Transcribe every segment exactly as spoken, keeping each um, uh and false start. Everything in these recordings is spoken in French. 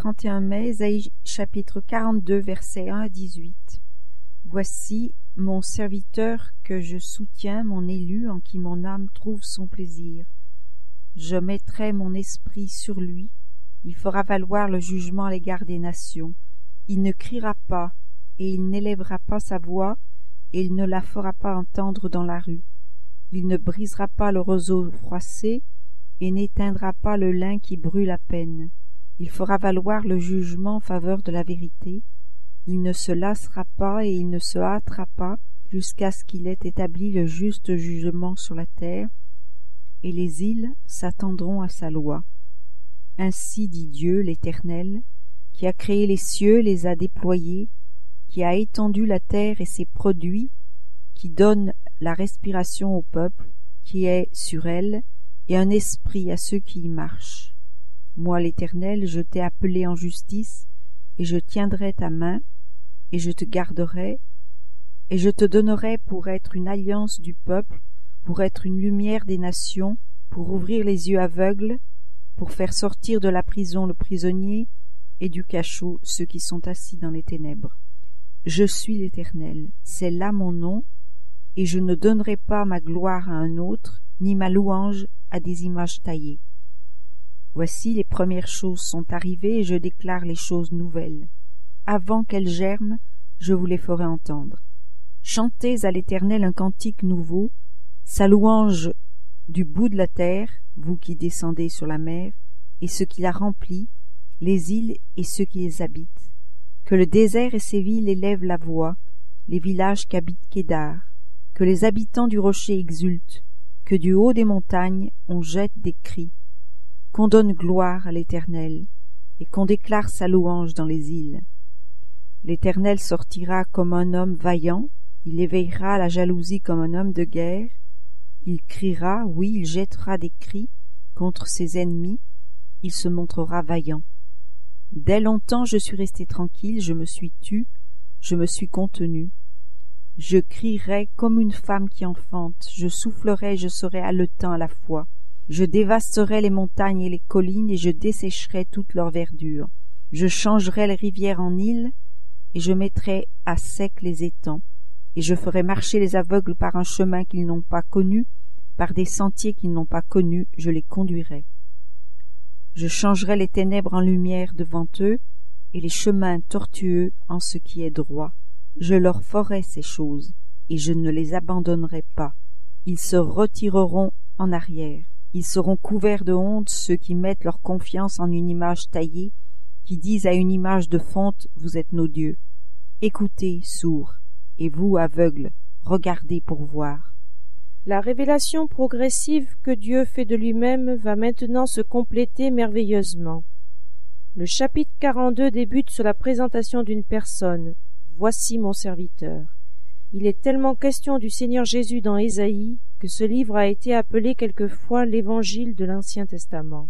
trente et un mai, Ésaïe chapitre quarante-deux, versets un à dix-huit. Voici mon serviteur que je soutiens, mon élu en qui mon âme trouve son plaisir. Je mettrai mon esprit sur lui, il fera valoir le jugement à l'égard des nations. Il ne criera pas, et il n'élèvera pas sa voix, et il ne la fera pas entendre dans la rue. Il ne brisera pas le roseau froissé, et n'éteindra pas le lin qui brûle à peine. Il fera valoir le jugement en faveur de la vérité. Il ne se lassera pas et il ne se hâtera pas jusqu'à ce qu'il ait établi le juste jugement sur la terre, et les îles s'attendront à sa loi. Ainsi dit Dieu l'Éternel, qui a créé les cieux, les a déployés, qui a étendu la terre et ses produits, qui donne la respiration au peuple, qui est sur elle, et un esprit à ceux qui y marchent. Moi, l'Éternel, je t'ai appelé en justice, et je tiendrai ta main, et je te garderai, et je te donnerai pour être une alliance du peuple, pour être une lumière des nations, pour ouvrir les yeux aveugles, pour faire sortir de la prison le prisonnier, et du cachot ceux qui sont assis dans les ténèbres. Je suis l'Éternel, c'est là mon nom, et je ne donnerai pas ma gloire à un autre, ni ma louange à des images taillées. Voici les premières choses sont arrivées, et je déclare les choses nouvelles. Avant qu'elles germent, je vous les ferai entendre. Chantez à l'Éternel un cantique nouveau, sa louange du bout de la terre, vous qui descendez sur la mer, et ceux qui la remplissent, les îles et ceux qui les habitent. Que le désert et ses villes élèvent la voix, les villages qu'habite Kédar. Que les habitants du rocher exultent, que du haut des montagnes on jette des cris. Qu'on donne gloire à l'Éternel, et qu'on déclare sa louange dans les îles. L'Éternel sortira comme un homme vaillant, il éveillera la jalousie comme un homme de guerre, il criera, oui, il jettera des cris contre ses ennemis, il se montrera vaillant. Dès longtemps je suis resté tranquille, je me suis tu, je me suis contenu. Je crierai comme une femme qui enfante, je soufflerai, je serai haletant à la fois. Je dévasterai les montagnes et les collines, et je dessécherai toute leur verdure. Je changerai les rivières en îles, et je mettrai à sec les étangs. Et je ferai marcher les aveugles par un chemin qu'ils n'ont pas connu, par des sentiers qu'ils n'ont pas connus, je les conduirai. Je changerai les ténèbres en lumière devant eux, et les chemins tortueux en ce qui est droit. Je leur ferai ces choses, et je ne les abandonnerai pas. Ils se retireront en arrière. Ils seront couverts de honte ceux qui mettent leur confiance en une image taillée, qui disent à une image de fonte, vous êtes nos dieux. Écoutez, sourds, et vous, aveugles, regardez pour voir. La révélation progressive que Dieu fait de lui-même va maintenant se compléter merveilleusement. Le chapitre quarante-deux débute sur la présentation d'une personne. Voici mon serviteur. Il est tellement question du Seigneur Jésus dans Ésaïe que ce livre a été appelé quelquefois l'Évangile de l'Ancien Testament.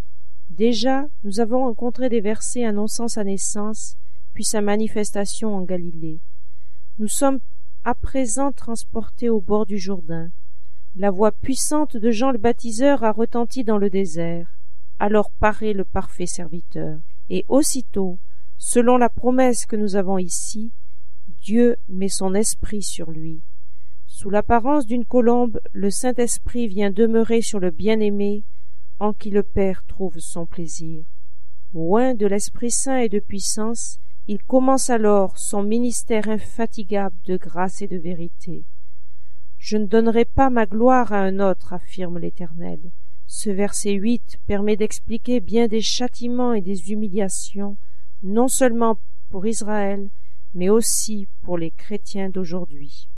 Déjà, nous avons rencontré des versets annonçant sa naissance, puis sa manifestation en Galilée. Nous sommes à présent transportés au bord du Jourdain. La voix puissante de Jean le baptiseur a retenti dans le désert. Alors paraît le parfait serviteur. Et aussitôt, selon la promesse que nous avons ici, Dieu met son esprit sur lui. Sous l'apparence d'une colombe, le Saint-Esprit vient demeurer sur le bien-aimé, en qui le Père trouve son plaisir. Oint de l'Esprit Saint et de puissance, il commence alors son ministère infatigable de grâce et de vérité. Je ne donnerai pas ma gloire à un autre, affirme l'Éternel. Ce verset huit permet d'expliquer bien des châtiments et des humiliations, non seulement pour Israël, mais aussi pour les chrétiens d'aujourd'hui.